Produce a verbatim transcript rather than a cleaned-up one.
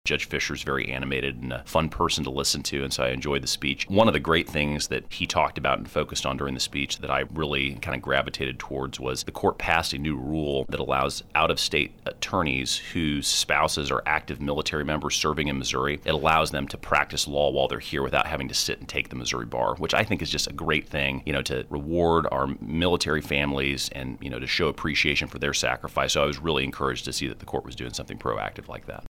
Judge Fischer's very animated and a fun person to listen to, and so I enjoyed the speech. One of the great things that he talked about and focused on during the speech that I really kind of gravitated towards was the court passed a new rule that allows out-of-state attorneys whose spouses are active military members serving in Missouri. It allows them to practice law while they're here without having to sit and take the Missouri bar, which I think is just a great thing, you know, to reward our military families and, you know, to show appreciation for their sacrifice. So I was really encouraged to see that the court was doing something proactive like that.